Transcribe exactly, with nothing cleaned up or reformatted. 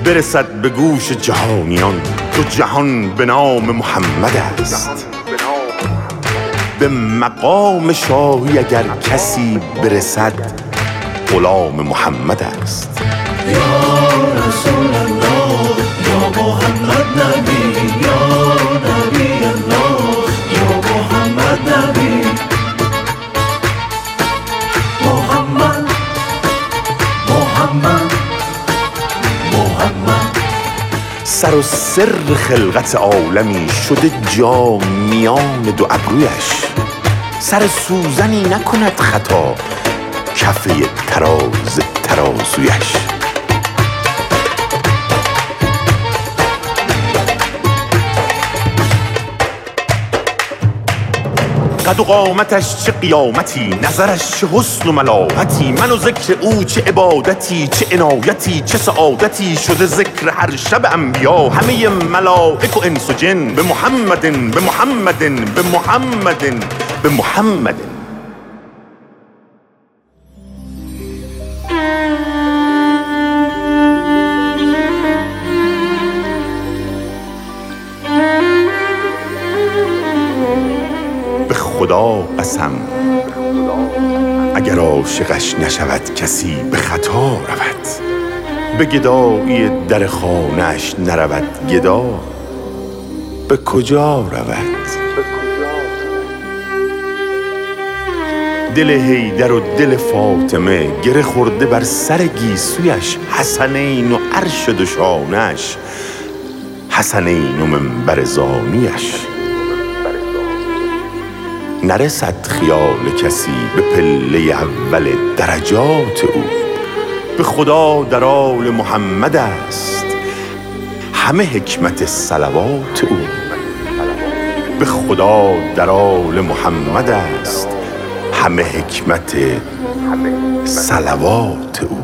برسد به گوش جهانیان دو جهان به نام محمد است. به مقام شاهی اگر کسی برسد غلام محمد است. یا رسول الله یا محمد نبی، یا نبی الله یا محمد نبی. محمد محمد محمد سر و سر خلقت عالمی شده جا میان دو ابرویش. سر سوزنی نکند خطا کفه تراز ترازویش. قد و قامتش چه قیامتی، نظرش چه حسن و ملاحتی. من و ذکر او چه عبادتی، چه عنایتی، چه سعادتی. شده ذکر هر شب انبیا همه ملائک و انس و جن. به محمد به محمد به محمد به محمد. خدا قسم اگر عاشقش نشود کسی به خطا رود. به گدایی در خانه‌اش نرود گدا به کجا رود. دل حیدر و دل فاطمه گره خورده بر سر گیسویش. حسنین و عرش دوشانش، حسنین و منبر زانویش. نرسد خیال کسی به پله اول درجات او. به خدا در آل محمد است همه حکمت صلوات او. به خدا در آل محمد است همه حکمت صلوات او.